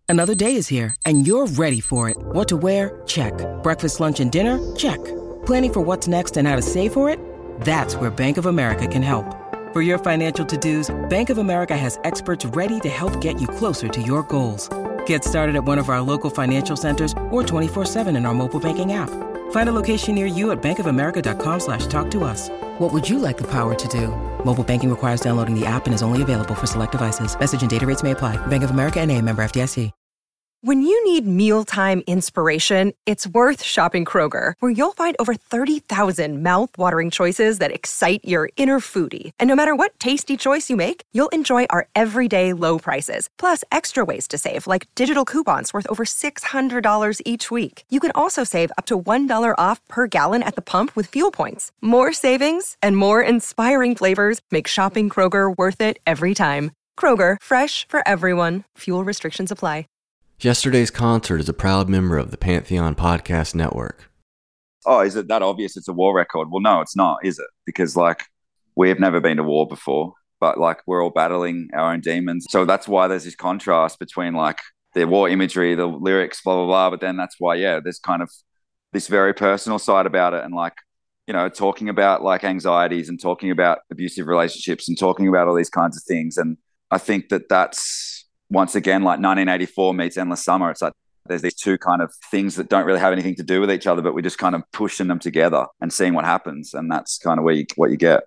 Another day is here, and you're ready for it. What to wear? Check. Breakfast, lunch, and dinner? Check. Planning for what's next and how to save for it? That's where Bank of America can help. For your financial to-dos, Bank of America has experts ready to help get you closer to your goals. Get started at one of our local financial centers or 24/7 in our mobile banking app. Find a location near you at bankofamerica.com/talktous. What would you like the power to do? Mobile banking requires downloading the app and is only available for select devices. Message and data rates may apply. Bank of America N.A., member FDIC. When you need mealtime inspiration, it's worth shopping Kroger, where you'll find over 30,000 mouth-watering choices that excite your inner foodie. And no matter what tasty choice you make, you'll enjoy our everyday low prices, plus extra ways to save, like digital coupons worth over $600 each week. You can also save up to $1 off per gallon at the pump with fuel points. More savings and more inspiring flavors make shopping Kroger worth it every time. Kroger, fresh for everyone. Fuel restrictions apply. Yesterday's Concert is a proud member of the Pantheon Podcast Network. Oh, is it that obvious it's a war record? Well, no, it's not, is it? Because, like, we have never been to war before, but, like, we're all battling our own demons. So that's why there's this contrast between, like, the war imagery, the lyrics, blah, blah, blah. But then that's why, yeah, there's kind of this very personal side about it. And, like, you know, talking about, like, anxieties and talking about abusive relationships and talking about all these kinds of things. And I think that that's, once again, like 1984 meets Endless Summer. It's like there's these two kind of things that don't really have anything to do with each other, but we're just kind of pushing them together and seeing what happens. And that's kind of what you get.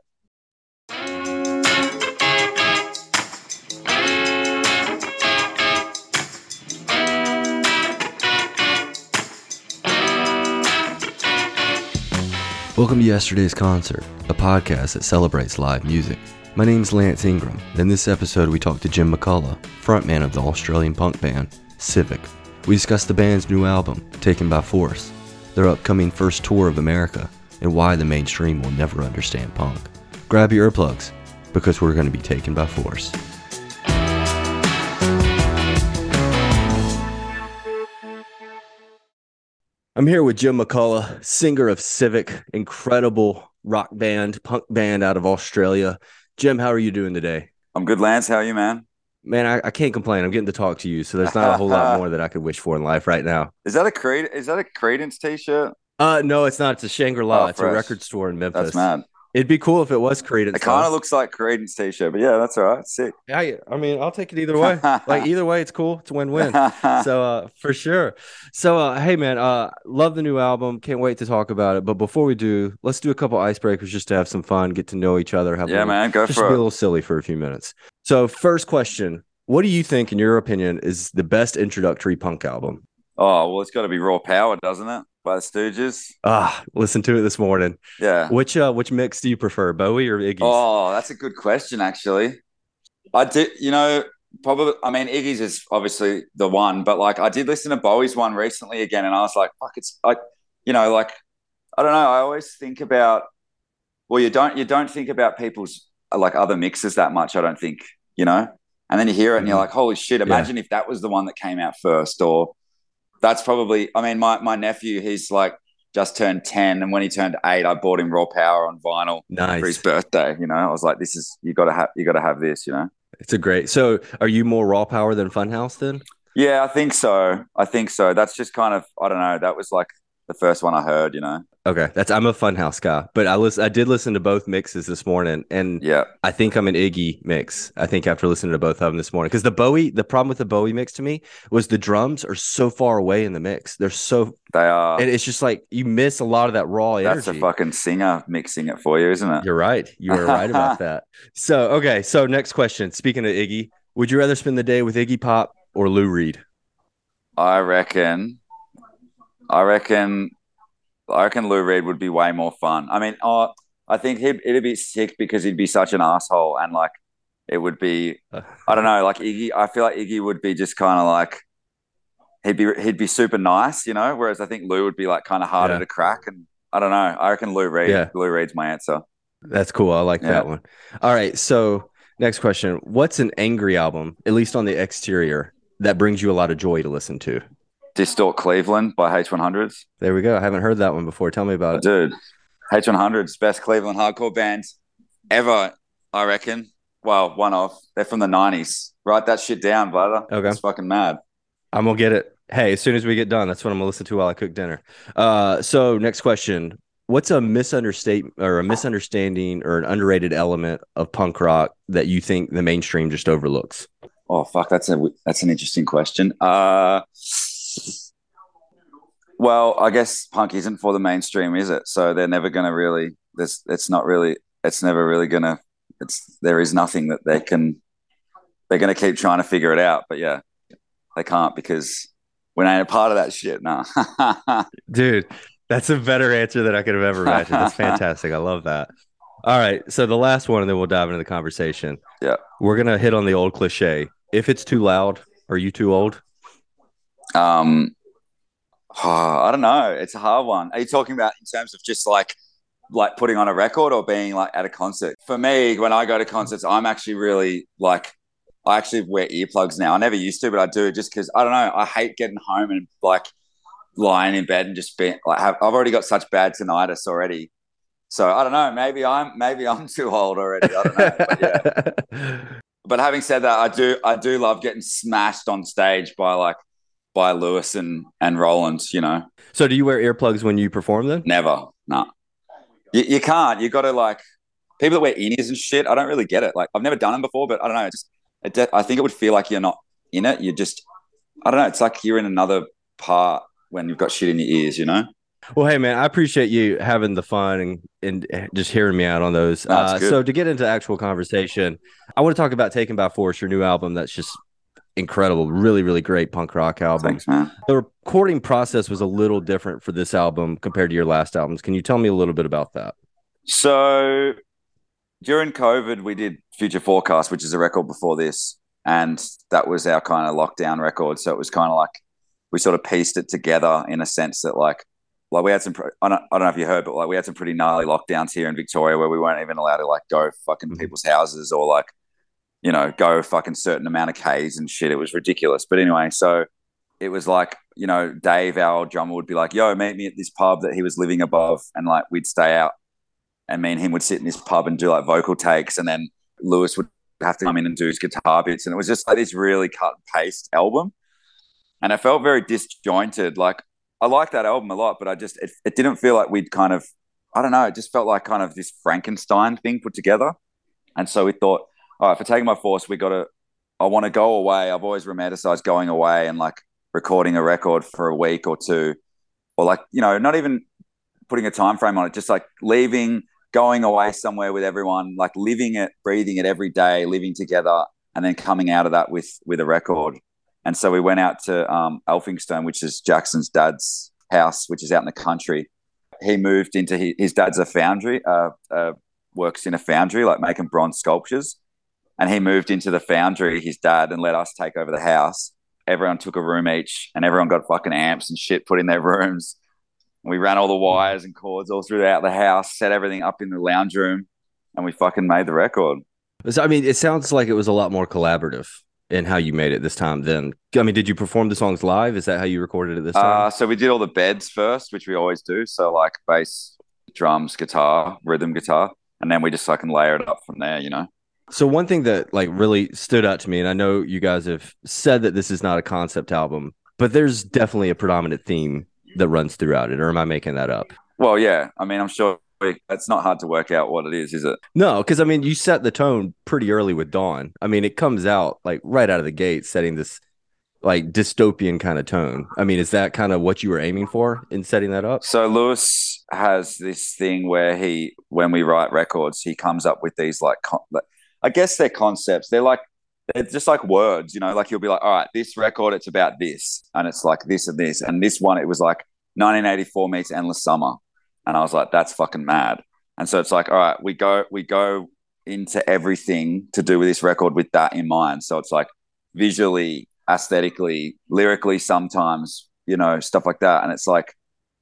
Welcome to Yesterday's Concert, a podcast that celebrates live music. My name's Lance Ingram, and in this episode we talk to Jim McCullough, frontman of the Australian punk band, Civic. We discuss the band's new album, Taken by Force, their upcoming first tour of America, and why the mainstream will never understand punk. Grab your earplugs, because we're going to be taken by force. I'm here with Jim McCullough, singer of Civic, incredible rock band, punk band out of Australia. Jim, how are you doing today? I'm good, Lance. How are you, man? Man, I can't complain. I'm getting to talk to you, so there's not a whole lot more that I could wish for in life right now. Is that a Creedence t-shirt? No, it's not. It's a Shangri-La. It's fresh. a record store in Memphis. That's mad. It'd be cool if it was Creedence. It kind of looks like Creedence t-shirt, but yeah, that's all right. Sick. I mean, I'll take it either way. Like either way, it's cool. It's a win-win. So for sure. So hey, man, love the new album. Can't wait to talk about it. But before we do, let's do a couple icebreakers just to have some fun, get to know each other. Man, go just for it. Be a little silly for a few minutes. So first question: what do you think, in your opinion, is the best introductory punk album? Oh, well, it's got to be Raw Power, doesn't it? By the Stooges. Listened to it this morning. Yeah. Which mix do you prefer, Bowie or Iggy's? Oh, that's a good question, actually. I did, probably, I mean, Iggy's is obviously the one, but like I did listen to Bowie's one recently again, and I was like, fuck, I don't know. I always think about, well, you don't think about people's like other mixes that much, I don't think, and then you hear it and you're like, holy shit, imagine if that was the one that came out first. Or that's probably, I mean, my nephew, he's like just turned 10, and when he turned 8, I bought him Raw Power on vinyl for his birthday. I was like, this is, you gotta have this. It's a great. So are you more Raw Power than Funhouse then? Yeah, I think so. That's just kind of, I don't know, that was like the first one I heard. Okay, I'm a Funhouse guy, but I did listen to both mixes this morning, and yeah, I think I'm an Iggy mix. I think after listening to both of them this morning, because the problem with the Bowie mix to me was the drums are so far away in the mix. They are, and it's just like you miss a lot of that raw energy. That's a fucking singer mixing it for you, isn't it? You're right. You were right about that. So next question. Speaking of Iggy, would you rather spend the day with Iggy Pop or Lou Reed? I reckon Lou Reed would be way more fun. I mean, I think it'd be sick because he'd be such an asshole, and like it would be, I don't know, like Iggy. I feel like Iggy would be just kind of like he'd be super nice, Whereas I think Lou would be like kind of harder to crack, and I don't know. I reckon Lou Reed. Yeah. Lou Reed's my answer. That's cool. I like that one. All right, so next question: what's an angry album, at least on the exterior, that brings you a lot of joy to listen to? Distort Cleveland by H100s. There we go. I haven't heard that one before. Tell me about it. Dude, H100s, best Cleveland hardcore bands ever, I reckon. Well, one of. They're from the 90s. Write that shit down, brother. Okay. It's fucking mad. I'm gonna get it. Hey, as soon as we get done, that's what I'm gonna listen to while I cook dinner. So next question. What's a misunderstanding or an underrated element of punk rock that you think the mainstream just overlooks? Oh fuck, that's an interesting question. Well, I guess punk isn't for the mainstream, is it? So they're never going to really. It's not really. It's never really going to. There is nothing that they can. They're going to keep trying to figure it out, but yeah, they can't because we ain't a part of that shit. No, Dude, that's a better answer than I could have ever imagined. That's fantastic. I love that. All right, so the last one, and then we'll dive into the conversation. Yeah, we're gonna hit on the old cliche. If it's too loud, are you too old? I don't know. It's a hard one. Are you talking about in terms of just like putting on a record or being like at a concert? For me, when I go to concerts, I'm actually really like I actually wear earplugs now. I never used to, but I do just because I don't know. I hate getting home and like lying in bed and just being like I've already got such bad tinnitus already. So I don't know. Maybe I'm too old already. I don't know. But yeah. But having said that, I do love getting smashed on stage by Lewis and Roland, you know. So do you wear earplugs when you perform then? Never. No. You can't. You got to like people that wear in-ears and shit. I don't really get it. Like I've never done them before, but I don't know. I think it would feel like you're not in it. You're just, I don't know. It's like you're in another part when you've got shit in your ears, you know? Well, hey, man, I appreciate you having the fun and just hearing me out on those. So to get into actual conversation, I want to talk about Taken by Force, your new album that's just incredible. Really, really great punk rock album. Thanks, man. The recording process was a little different for this album compared to your last albums. Can you tell me a little bit about that? So during COVID, we did Future Forecast, which is a record before this. And that was our kind of lockdown record. So it was kind of like we sort of pieced it together in a sense that like we had some, I don't know if you heard, but like we had some pretty gnarly lockdowns here in Victoria where we weren't even allowed to like go fucking people's houses or like, you know, go fucking certain amount of Ks and shit. It was ridiculous. But anyway, so it was like, you know, Dave, our drummer, would be like, yo, meet me at this pub that he was living above. And like we'd stay out and me and him would sit in this pub and do like vocal takes. And then Lewis would have to come in and do his guitar bits. And it was just like this really cut and paste album. And I felt very disjointed. Like, I like that album a lot, but it didn't feel like we'd kind of, I don't know, it just felt like kind of this Frankenstein thing put together. And so we thought, all right, for Taking by Force, I want to go away. I've always romanticized going away and like recording a record for a week or two, or like, you know, not even putting a time frame on it, just like leaving, going away somewhere with everyone, like living it, breathing it every day, living together, and then coming out of that with a record. And so we went out to Elphinstone, which is Jackson's dad's house, which is out in the country. He moved into his dad's a foundry, works in a foundry, like making bronze sculptures. And he moved into the foundry, his dad, and let us take over the house. Everyone took a room each and everyone got fucking amps and shit put in their rooms. And we ran all the wires and cords all throughout the house, set everything up in the lounge room, and we fucking made the record. I mean, it sounds like it was a lot more collaborative in how you made it this time then. I mean, did you perform the songs live? Is that how you recorded it this time? So we did all the beds first, which we always do. So like bass, drums, guitar, rhythm guitar, and then we just fucking layer it up from there, you know? So one thing that like really stood out to me, and I know you guys have said that this is not a concept album, but there's definitely a predominant theme that runs throughout it, or am I making that up? Well, yeah. I mean, I'm sure it's not hard to work out what it is it? No, because I mean, you set the tone pretty early with Dawn. I mean, it comes out like right out of the gate, setting this like dystopian kind of tone. I mean, is that kind of what you were aiming for in setting that up? So Lewis has this thing where when we write records, he comes up with these like I guess they're concepts. They're just like words, you know, like he'll be like, all right, this record, it's about this. And it's like this and this. And this one, it was like 1984 meets Endless Summer. And I was like, that's fucking mad. And so it's like, all right, we go into everything to do with this record with that in mind. So it's like visually, aesthetically, lyrically, sometimes, you know, stuff like that. And it's like,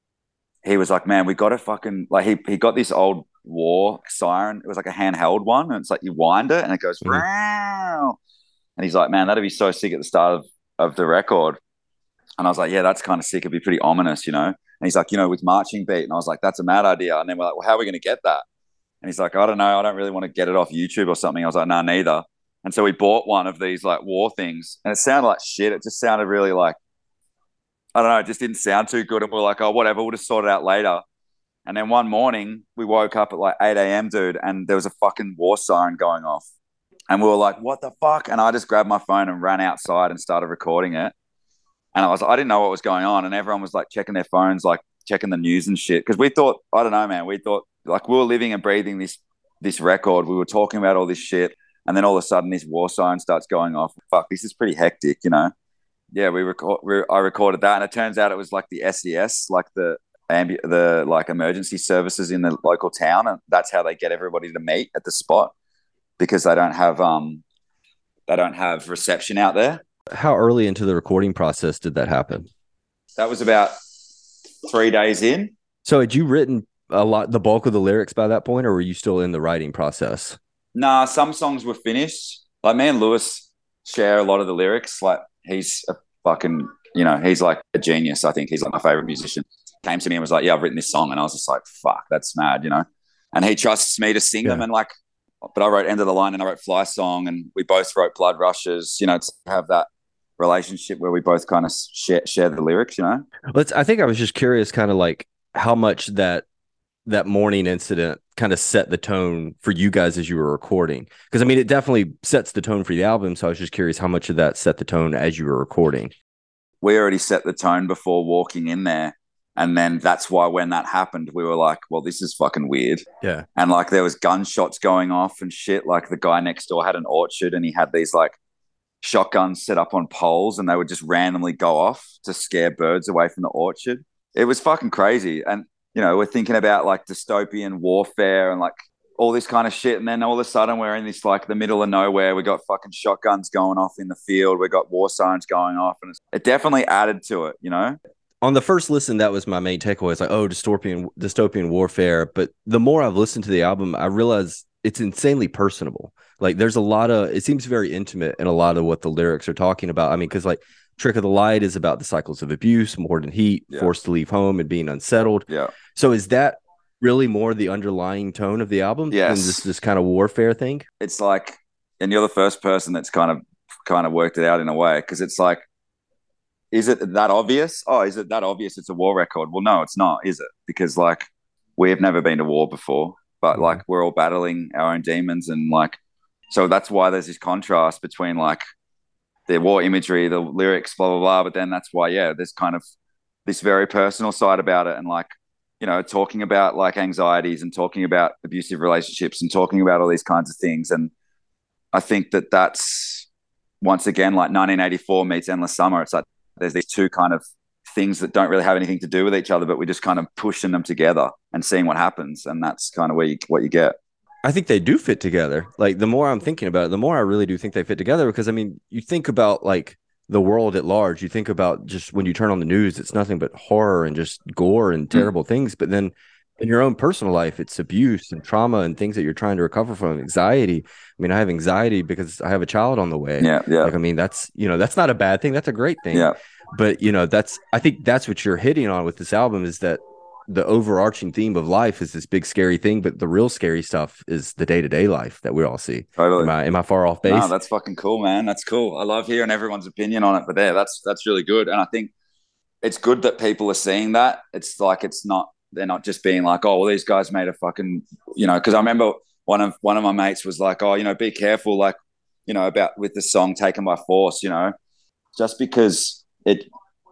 he was like, man, we got to fucking, like, he got this old war siren. It was like a handheld one. And it's like, you wind it and it goes, and he's like, man, that'd be so sick at the start of the record. And I was like, yeah, that's kind of sick. It'd be pretty ominous, you know? And he's like, you know, with marching beat. And I was like, that's a mad idea. And then we're like, well, how are we going to get that? And he's like, I don't know. I don't really want to get it off YouTube or something. I was like, no, neither. And so we bought one of these like war things, and it sounded like shit. It just sounded really like, I don't know, it just didn't sound too good. And we're like, oh, whatever, we'll just sort it out later. And then one morning we woke up at like 8 a.m., dude, and there was a fucking war siren going off. And we were like, what the fuck? And I just grabbed my phone and ran outside and started recording it. And I didn't know what was going on. And everyone was like checking their phones, like checking the news and shit. Because we thought, I don't know, man, we thought like we were living and breathing this record. We were talking about all this shit. And then all of a sudden this war siren starts going off. Fuck, this is pretty hectic, you know? Yeah, I recorded that. And it turns out it was like the SES, like the like emergency services in the local town. And that's how they get everybody to meet at the spot, because they don't have reception out there. How early into the recording process did that happen? That was about 3 days in. So had you written the bulk of the lyrics by that point, or were you still in the writing process? Nah, some songs were finished. Like me and Lewis share a lot of the lyrics. Like he's a fucking, you know, he's like a genius. I think he's like my favorite musician. Came to me and was like, yeah, I've written this song. And I was just like, fuck, that's mad, you know? And he trusts me to sing them. And like, but I wrote End of the Line and I wrote Fly Song, and we both wrote Blood Rushes, you know, to have that relationship where we both kind of share the lyrics, you know? I think I was just curious kind of like how much that morning incident kind of set the tone for you guys as you were recording. Because I mean, it definitely sets the tone for the album. So I was just curious how much of that set the tone as you were recording. We already set the tone before walking in there. And then that's why when that happened, we were like, well, this is fucking weird. Yeah. And like there was gunshots going off and shit. Like the guy next door had an orchard and he had these like shotguns set up on poles, and they would just randomly go off to scare birds away from the orchard. It was fucking crazy. And, you know, we're thinking about like dystopian warfare and like all this kind of shit. And then all of a sudden we're in this like the middle of nowhere. We got fucking shotguns going off in the field. We got war sirens going off, and it definitely added to it, you know? On the first listen, that was my main takeaway. It's like, oh, dystopian warfare. But the more I've listened to the album, I realize it's insanely personable. Like there's a lot of, it seems very intimate in a lot of what the lyrics are talking about. I mean, because like Trick of the Light is about the cycles of abuse, More Than Heat, forced to leave home and being unsettled. Yeah. So is that really more the underlying tone of the album than this kind of warfare thing? It's like, and you're the first person that's kind of worked it out in a way, because it's like, is it that obvious? Oh, is it that obvious it's a war record? Well, no, it's not, is it? Because like we've never been to war before, but like we're all battling our own demons, and like, so that's why there's this contrast between like the war imagery, the lyrics, blah, blah, blah. But then that's why, there's kind of this very personal side about it. And like, you know, talking about like anxieties and talking about abusive relationships and talking about all these kinds of things. And I think that that's, once again, like 1984 meets Endless Summer. It's like there's these two kind of things that don't really have anything to do with each other, but we're just kind of pushing them together and seeing what happens. And that's kind of what you get. I think they do fit together. Like the more I'm thinking about it, the more I really do think they fit together, because I mean, you think about like the world at large, you think about just when you turn on the news, it's nothing but horror and just gore and terrible things. But then in your own personal life, it's abuse and trauma and things that you're trying to recover from, anxiety. I mean, I have anxiety because I have a child on the way. Yeah. Like, I mean, that's not a bad thing. That's a great thing. Yeah. But, I think that's what you're hitting on with this album, is that the overarching theme of life is this big scary thing, but the real scary stuff is the day-to-day life that we all see. Totally. Am I far off base? No, that's fucking cool, man. That's cool. I love hearing everyone's opinion on it, but that's really good. And I think it's good that people are seeing that. It's like, they're not just being like, oh, well, these guys made a fucking, you know, because I remember one of my mates was like, oh, you know, be careful, like, you know, about with the song Taken by Force, you know, just because it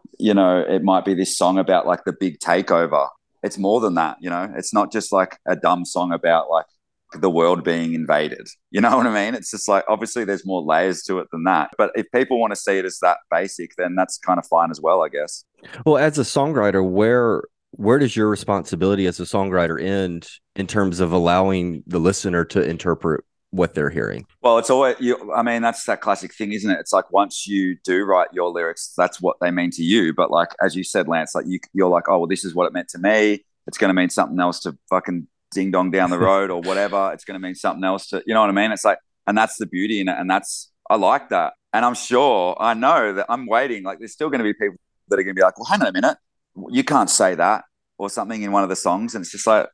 might be this song about like the big takeover. It's more than that, you know. It's not just like a dumb song about like the world being invaded. You know what I mean? It's just like, obviously there's more layers to it than that. But if people want to see it as that basic, then that's kind of fine as well, I guess. Well, as a songwriter, where does your responsibility as a songwriter end in terms of allowing the listener to interpret what they're hearing? Well, it's always, that's that classic thing, isn't it? It's like once you do write your lyrics, that's what they mean to you. But like, as you said, Lance, like you're like, oh, well, this is what it meant to me. It's going to mean something else to fucking ding dong down the road or whatever. It's going to mean something else to, you know what I mean? It's like, and that's the beauty in it. And I like that. And I know that I'm waiting. Like there's still going to be people that are going to be like, well, hang on a minute, you can't say that or something in one of the songs. And it's just like,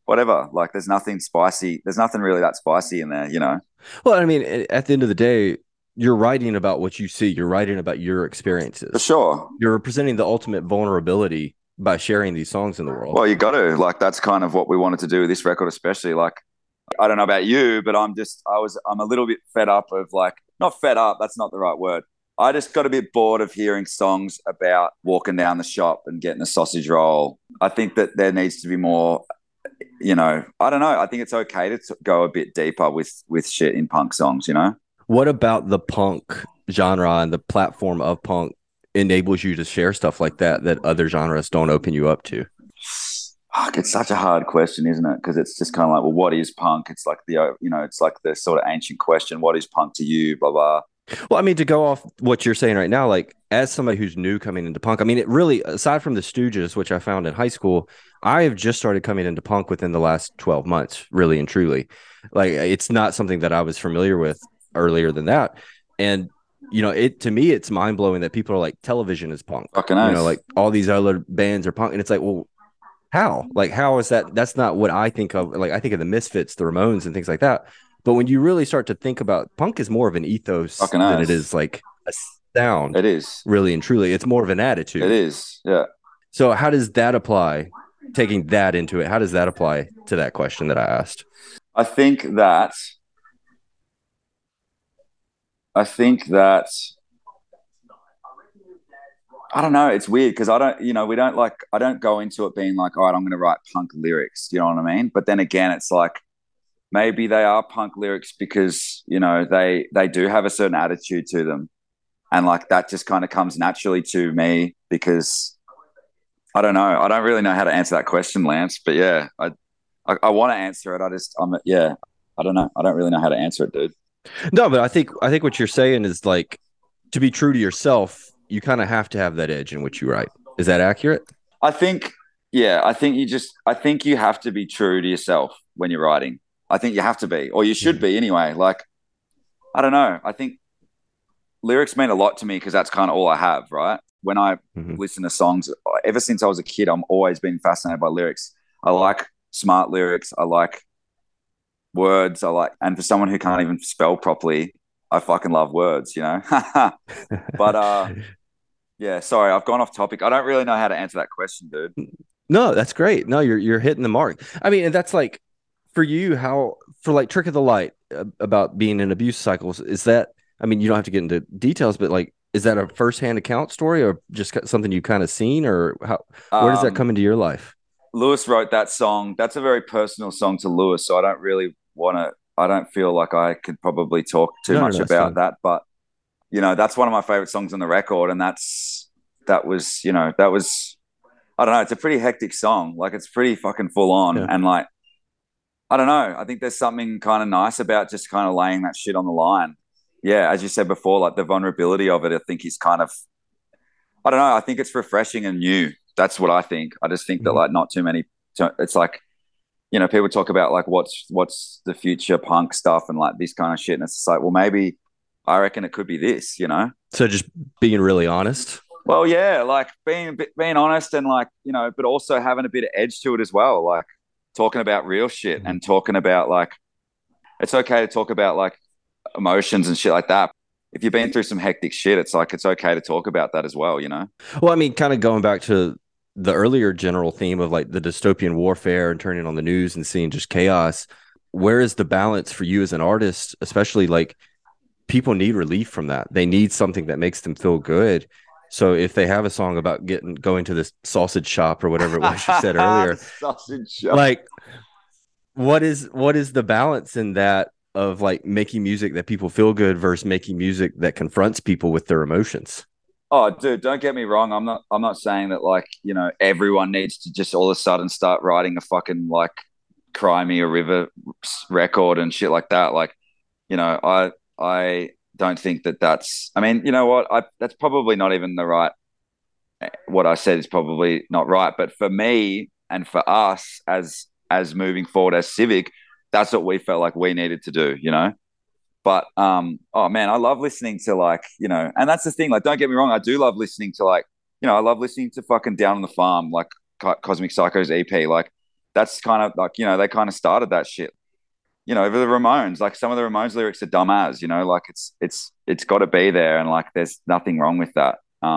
whatever. Like there's nothing spicy. There's nothing really that spicy in there, you know? Well, I mean, at the end of the day, you're writing about what you see. You're writing about your experiences. For sure. You're representing the ultimate vulnerability by sharing these songs in the world. Well, you got to. Like, that's kind of what we wanted to do with this record, especially. Like, I don't know about you, but I'm a little bit fed up of like, not fed up, that's not the right word. I just got a bit bored of hearing songs about walking down the shop and getting a sausage roll. I think that there needs to be more, you know, I don't know. I think it's okay to go a bit deeper with shit in punk songs, you know? What about the punk genre and the platform of punk enables you to share stuff like that other genres don't open you up to? Fuck, it's such a hard question, isn't it? Because it's just kind of like, well, what is punk? It's like it's like the sort of ancient question, what is punk to you, blah, blah. Well, I mean, to go off what you're saying right now, like as somebody who's new coming into punk, I mean, it really, aside from the Stooges, which I found in high school, I have just started coming into punk within the last 12 months, really and truly. Like, it's not something that I was familiar with earlier than that. And, you know, to me, it's mind blowing that people are like, television is punk. Fucking nice. You know, like all these other bands are punk. And it's like, well, how? Like, how is that? That's not what I think of. Like, I think of the Misfits, the Ramones, and things like that. But when you really start to think about punk is more of an ethos than it is like a sound. It is. Really and truly. It's more of an attitude. It is. Yeah. So how does that apply? Taking that into it, how does that apply to that question that I asked? I think that I don't know. It's weird because I don't go into it being like, all right, I'm going to write punk lyrics. You know what I mean? But then again, it's like, maybe they are punk lyrics because, you know, they do have a certain attitude to them. And like that just kind of comes naturally to me because I don't know. I don't really know how to answer that question, Lance. But yeah, I want to answer it. I don't know. I don't really know how to answer it, dude. No, but I think what you're saying is like, to be true to yourself, you kind of have to have that edge in which you write. Is that accurate? I think you have to be true to yourself when you're writing. I think you have to be, or you should be anyway. Like, I don't know. I think lyrics mean a lot to me because that's kind of all I have, right? When I listen to songs, ever since I was a kid, I'm always been fascinated by lyrics. I like smart lyrics. I like words. And for someone who can't even spell properly, I fucking love words, you know? But, yeah, sorry, I've gone off topic. I don't really know how to answer that question, dude. No, that's great. No, you're hitting the mark. I mean, and that's like, for you, for like Trick of the Light about being in abuse cycles, is that, I mean, you don't have to get into details, but like, is that a firsthand account story or just something you've kind of seen, or where does that come into your life? Lewis wrote that song. That's a very personal song to Lewis. So I don't feel like I could probably talk too much about that, but you know, that's one of my favorite songs on the record. And that was, I don't know. It's a pretty hectic song. Like it's pretty fucking full on. Yeah. And like, I don't know. I think there's something kind of nice about just kind of laying that shit on the line. Yeah, as you said before, like the vulnerability of it, I think is kind of, I don't know. I think it's refreshing and new. That's what I think. I just think that like not too many. It's like, you know, people talk about like what's the future punk stuff and like this kind of shit, and it's just like, well, maybe I reckon it could be this, you know. So just being really honest. Well, yeah, like being honest and like, you know, but also having a bit of edge to it as well, like. Talking about real shit and talking about like, it's okay to talk about like emotions and shit like that. If you've been through some hectic shit, it's like, it's okay to talk about that as well, you know? Well, I mean, kind of going back to the earlier general theme of like the dystopian warfare and turning on the news and seeing just chaos, where is the balance for you as an artist, especially like people need relief from that. They need something that makes them feel good. So if they have a song about going to this sausage shop or whatever it was you said earlier, sausage shop. Like what is the balance in that of like making music that people feel good versus making music that confronts people with their emotions? Oh, dude, don't get me wrong. I'm not saying that like, you know, everyone needs to just all of a sudden start writing a fucking like Cry Me a River record and shit like that. Like, you know, I don't think that's, I mean, you know what? That's probably not even the right, what I said is probably not right. But for me and for us as moving forward as Civic, that's what we felt like we needed to do, you know? But, oh man, I love listening to like, you know, and that's the thing, like, don't get me wrong. I do love listening to like, you know, I love listening to fucking Down on the Farm, like Cosmic Psycho's EP. Like that's kind of like, you know, they kind of started that shit. You know, the Ramones, like some of the Ramones lyrics are dumb as, you know, like it's got to be there, and like there's nothing wrong with that.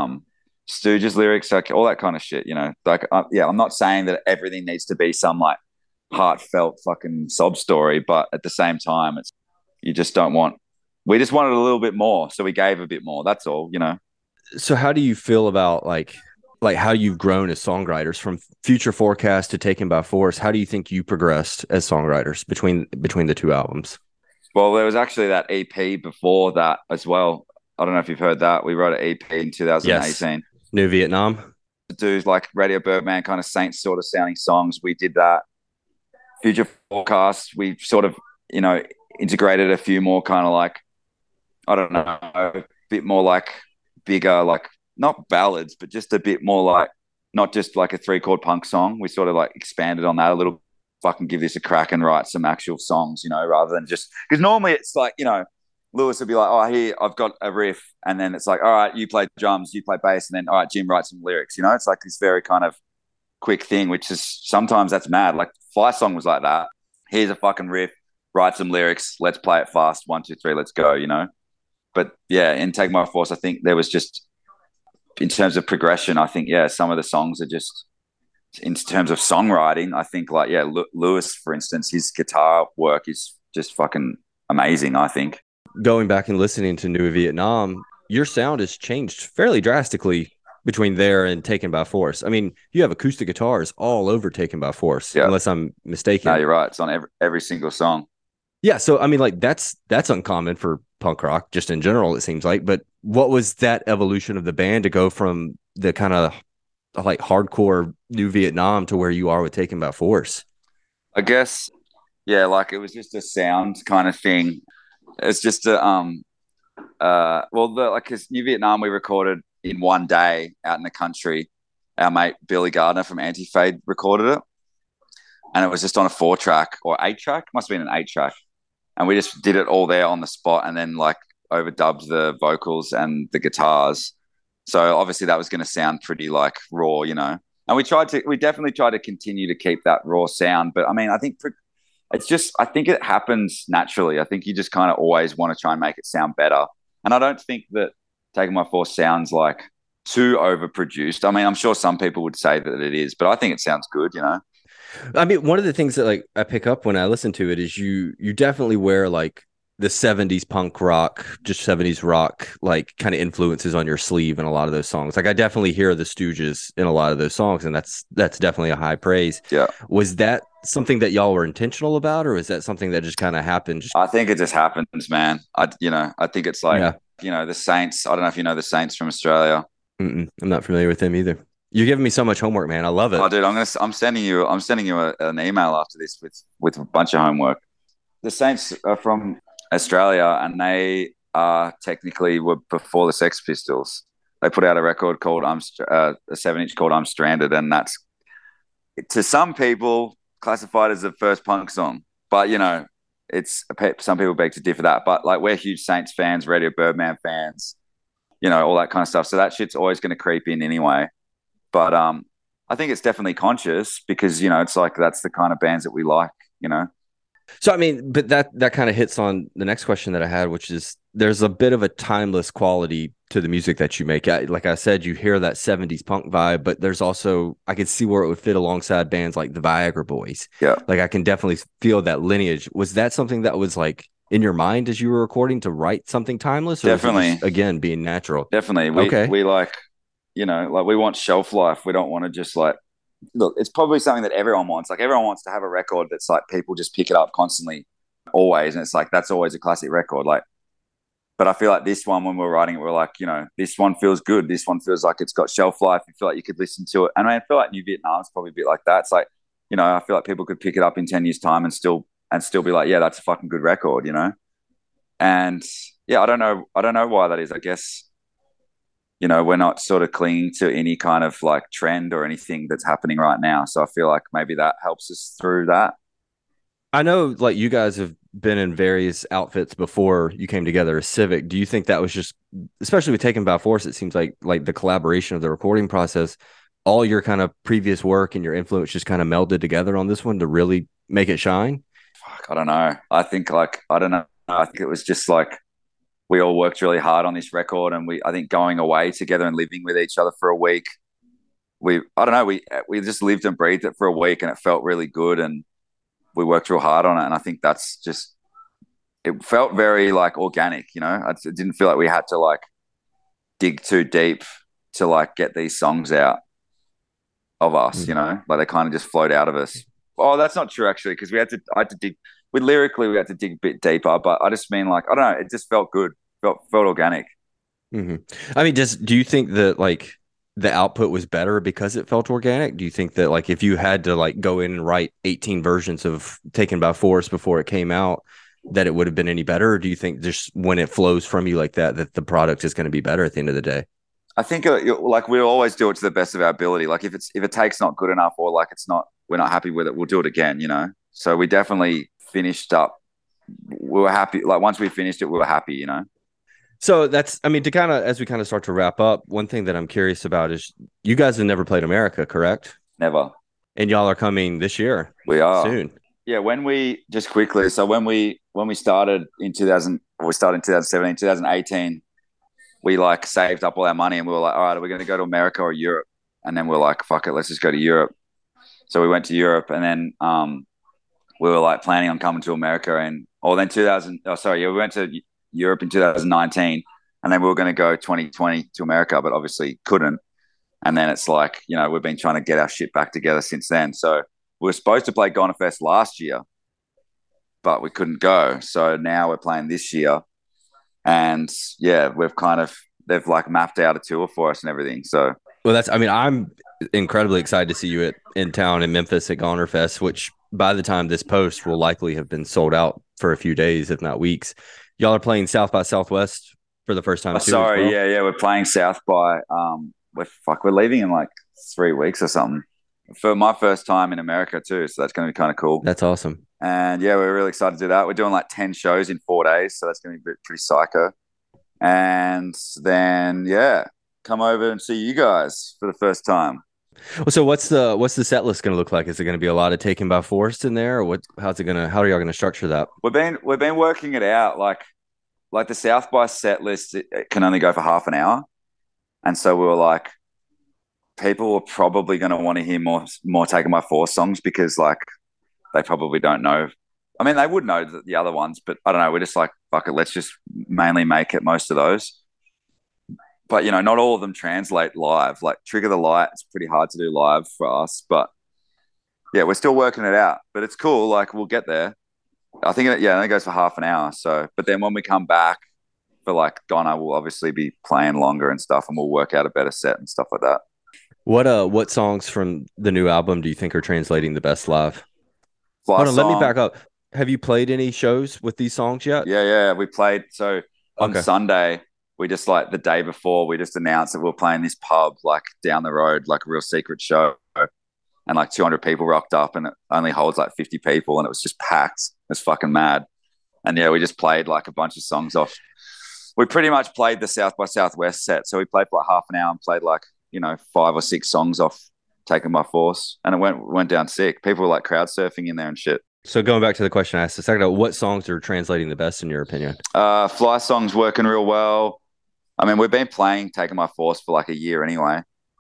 Stooges lyrics, like all that kind of shit, you know, like yeah, I'm not saying that everything needs to be some like heartfelt fucking sob story, but at the same time, it's you just don't want. We just wanted a little bit more, so we gave a bit more. That's all, you know. So how do you feel about like how you've grown as songwriters from Future Forecast to Taken by Force? How do you think you progressed as songwriters between the two albums? Well, there was actually that EP before that as well. I don't know if you've heard that. We wrote an EP in 2018. Yes. New Vietnam. Do like Radio Birdman kind of Saints sort of sounding songs. We did that. Future Forecast, we sort of, you know, integrated a few more kind of like, I don't know, a bit more like bigger, like not ballads, but just a bit more like not just like a 3-chord punk song. We sort of like expanded on that a little, fucking give this a crack and write some actual songs, you know, rather than just, because normally it's like, you know, Lewis would be like, oh, here, I've got a riff. And then it's like, all right, you play drums, you play bass. And then, all right, Jim, write some lyrics. You know, it's like this very kind of quick thing, which is sometimes that's mad. Like Fly Song was like that. Here's a fucking riff, write some lyrics. Let's play it fast. 1, 2, 3, let's go, you know? But yeah, in Take My Force, I think there was just, in terms of progression, I think, yeah, some of the songs are just, in terms of songwriting, I think like, yeah, Lewis, for instance, his guitar work is just fucking amazing, I think. Going back and listening to New Vietnam, your sound has changed fairly drastically between there and Taken by Force. I mean, you have acoustic guitars all over Taken by Force, yeah, unless I'm mistaken. No, you're right. It's on every single song. Yeah, so I mean, like that's uncommon for punk rock, just in general, it seems like. But what was that evolution of the band to go from the kind of like hardcore New Vietnam to where you are with Taken by Force? I guess, yeah, like it was just a sound kind of thing. It's just a because New Vietnam we recorded in one day out in the country. Our mate Billy Gardner from Anti-Fade recorded it, and it was just on a 4-track or 8-track. Must have been an 8-track, and we just did it all there on the spot, and then like overdubbed the vocals and the guitars. So obviously that was going to sound pretty like raw, you know. And we definitely tried to continue to keep that raw sound. But I mean, I think I think it happens naturally. I think you just kind of always want to try and make it sound better. And I don't think that Taking My Force sounds like too overproduced. I mean, I'm sure some people would say that it is, but I think it sounds good, you know. I mean, one of the things that like I pick up when I listen to it is you definitely wear like the 70s punk rock, just 70s rock, like kind of influences on your sleeve in a lot of those songs. Like I definitely hear the Stooges in a lot of those songs, and that's definitely a high praise. Yeah. Was that something that y'all were intentional about, or is that something that just kind of happened? I think it just happens, man. I think it's like, you know, the Saints. I don't know if you know the Saints from Australia. I'm not familiar with them either. You're giving me so much homework, man. I love it. Oh, dude, I'm sending you an email after this with a bunch of homework. The Saints are from Australia, and they technically were before the Sex Pistols. They put out a record called a 7-inch called I'm Stranded, and that's to some people classified as the first punk song. But you know, it's some people beg to differ that. But like we're huge Saints fans, Radio Birdman fans, you know, all that kind of stuff. So that shit's always going to creep in anyway. But I think it's definitely conscious because, you know, it's like that's the kind of bands that we like, you know. So, I mean, but that kind of hits on the next question that I had, which is there's a bit of a timeless quality to the music that you make. Like I said, you hear that 70s punk vibe, but there's also, I could see where it would fit alongside bands like the Viagra Boys. Yeah. Like I can definitely feel that lineage. Was that something that was like in your mind as you were recording to write something timeless? Or definitely. Just, again, being natural? Definitely. We like, you know, like we want shelf life. We don't want to just like, look, it's probably something that everyone wants. Like everyone wants to have a record that's like people just pick it up constantly, always. And it's like, that's always a classic record. Like, but I feel like this one, when we're writing it, we're like, you know, this one feels good. This one feels like it's got shelf life. You feel like you could listen to it. And I feel like New Vietnam is probably a bit like that. It's like, you know, I feel like people could pick it up in 10 years time and still be like, yeah, that's a fucking good record, you know? And yeah, I don't know why that is. I guess, you know, we're not sort of clinging to any kind of like trend or anything that's happening right now. So I feel like maybe that helps us through that. I know like you guys have been in various outfits before you came together as Civic. Do you think that was just, especially with Taken by Force, it seems like the collaboration of the recording process all your kind of previous work and your influence just kind of melded together on this one to really make it shine? Fuck, I don't know. I think like, I don't know. I think it was just like we all worked really hard on this record, and I think going away together and living with each other for a week, I don't know, we just lived and breathed it for a week, and it felt really good, and we worked real hard on it. And I think that's just, it felt very like organic, you know. It didn't feel like we had to like dig too deep to like get these songs out of us, you know, like they kind of just flowed out of us. Oh, that's not true actually, because I had to dig. We had to dig a bit deeper, but I just mean like, I don't know, it just felt good, felt organic. Mm-hmm. I mean, do you think that like the output was better because it felt organic? Do you think that like if you had to like go in and write 18 versions of Taken by Force before it came out, that it would have been any better? Or do you think just when it flows from you like that the product is going to be better at the end of the day? I think like we'll always do it to the best of our ability. Like if it takes not good enough, or like we're not happy with it, we'll do it again, you know? So we definitely finished up. We were happy. Like once we finished it, we were happy, you know? So that's, I mean, to kind of, as we kind of start to wrap up, one thing that I'm curious about is you guys have never played America, correct? Never. And y'all are coming this year. We are. Soon. Yeah. When we started in 2017, 2018, we like saved up all our money, and we were like, all right, are we going to go to America or Europe? And then we're like, fuck it, let's just go to Europe. So we went to Europe, and then we were like planning on coming to America, and we went to Europe in 2019, and then we were going to go 2020 to America, but obviously couldn't. And then it's like, you know, we've been trying to get our shit back together since then. So we were supposed to play Goner Fest last year, but we couldn't go. So now we're playing this year. And yeah, they've like mapped out a tour for us and everything. So, well, I'm incredibly excited to see you in town in Memphis at Goner Fest, which by the time this post will likely have been sold out for a few days, if not weeks. Y'all are playing South by Southwest for the first time too. Sorry, well. Yeah, we're playing South by. We're leaving in like 3 weeks or something for my first time in America too. So that's going to be kind of cool. That's awesome. And yeah, we're really excited to do that. We're doing like 10 shows in 4 days, so that's going to be pretty psycho. And then yeah, come over and see you guys for the first time. Well, so what's the set list going to look like? Is it going to be a lot of Taken by Force in there, or how are y'all going to structure that? We've been working it out. Like the South by set list, it can only go for half an hour, and so we were like, people are probably going to want to hear more Taken by Force songs, because like they probably don't know. I mean, they would know the other ones, but I don't know. We're just like, fuck it, let's just mainly make it most of those. But, you know, not all of them translate live. Like Trigger the Light, it's pretty hard to do live for us. But, yeah, we're still working it out. But it's cool. Like, we'll get there. I think, it only goes for half an hour. So, but then when we come back for, like, Goner, we'll obviously be playing longer and stuff, and we'll work out a better set and stuff like that. What songs from the new album do you think are translating the best live? Hold on, let me back up. Have you played any shows with these songs yet? Yeah. We played. So, on Sunday, we just like the day before, we just announced that we were playing this pub like down the road, like a real secret show. And like 200 people rocked up, and it only holds like 50 people, and it was just packed. It was fucking mad. And yeah, we just played like a bunch of songs off. We pretty much played the South by Southwest set. So we played for like half an hour and played like, you know, 5 or 6 songs off Taken by Force. And it went down sick. People were like crowd surfing in there and shit. So going back to the question I asked a second ago, what songs are translating the best in your opinion? Fly Song's working real well. I mean, we've been playing Taken by Force for like a year anyway.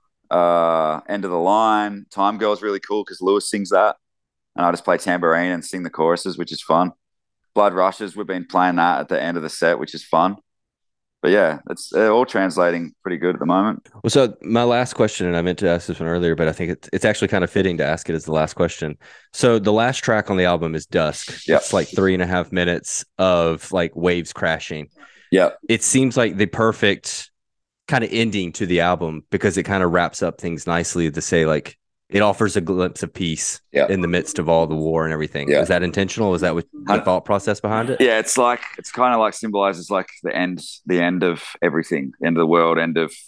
End of the Line. Time Girl's really cool because Lewis sings that, and I just play tambourine and sing the choruses, which is fun. Blood Rushes, we've been playing that at the end of the set, which is fun. But yeah, they're all translating pretty good at the moment. Well, so my last question, and I meant to ask this one earlier, but I think it's actually kind of fitting to ask it as the last question. So the last track on the album is Dusk. Yep. It's like 3.5 minutes of like waves crashing. Yeah. It seems like the perfect kind of ending to the album, because it kind of wraps up things nicely to say like it offers a glimpse of peace in the midst of all the war and everything. Is that intentional? Is that what the thought process behind it? Yeah, it's kind of like symbolizes like the end of everything, end of the world, the end of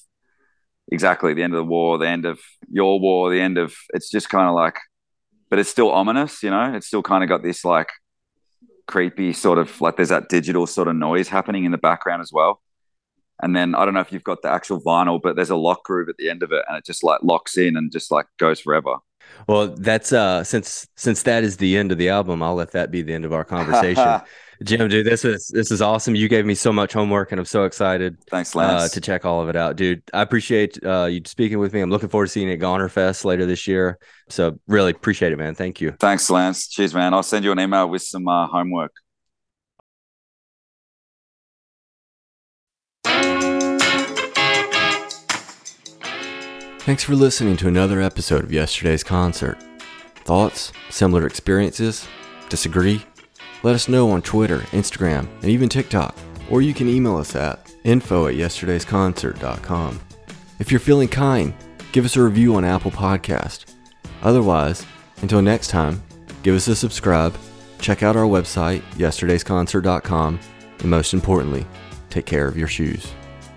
the war, the end of your war, the end of, it's just kind of like, but it's still ominous, you know? It's still kind of got this like creepy sort of, like there's that digital sort of noise happening in the background as well. And then I don't know if you've got the actual vinyl, but there's a lock groove at the end of it, and it just like locks in and just like goes forever. Well, that's since that is the end of the album, I'll let that be the end of our conversation. Jim, dude, this is awesome. You gave me so much homework, and I'm so excited. Thanks, Lance. To check all of it out, dude. I appreciate you speaking with me. I'm looking forward to seeing you at Goner Fest later this year. So really appreciate it, man. Thank you. Thanks, Lance. Cheers, man. I'll send you an email with some homework. Thanks for listening to another episode of Yesterday's Concert. Thoughts? Similar experiences? Disagree? Let us know on Twitter, Instagram, and even TikTok. Or you can email us at info@yesterdaysconcert.com. If you're feeling kind, give us a review on Apple Podcast. Otherwise, until next time, give us a subscribe, check out our website, yesterdaysconcert.com, and most importantly, take care of your shoes.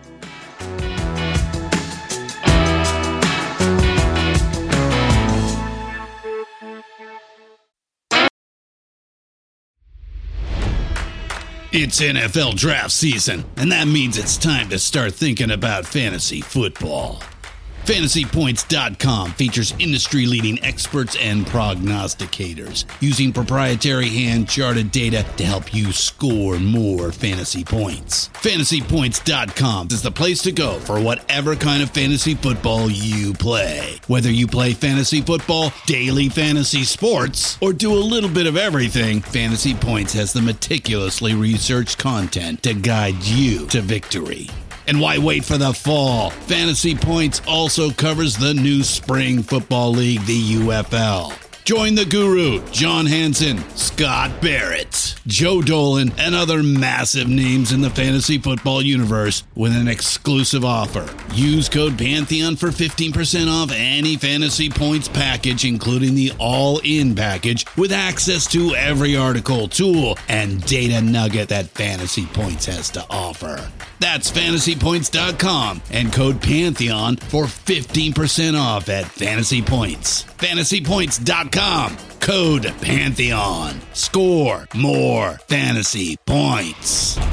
It's NFL draft season, and that means it's time to start thinking about fantasy football. FantasyPoints.com features industry-leading experts and prognosticators using proprietary hand-charted data to help you score more fantasy points. FantasyPoints.com is the place to go for whatever kind of fantasy football you play. Whether you play fantasy football, daily fantasy sports, or do a little bit of everything, Fantasy Points has the meticulously researched content to guide you to victory. And why wait for the fall? Fantasy Points also covers the new spring football league, the UFL. Join the guru, John Hansen, Scott Barrett, Joe Dolan, and other massive names in the fantasy football universe with an exclusive offer. Use code Pantheon for 15% off any Fantasy Points package, including the all-in package, with access to every article, tool, and data nugget that Fantasy Points has to offer. That's FantasyPoints.com and code Pantheon for 15% off at Fantasy Points. FantasyPoints.com, code Pantheon. Score more fantasy points.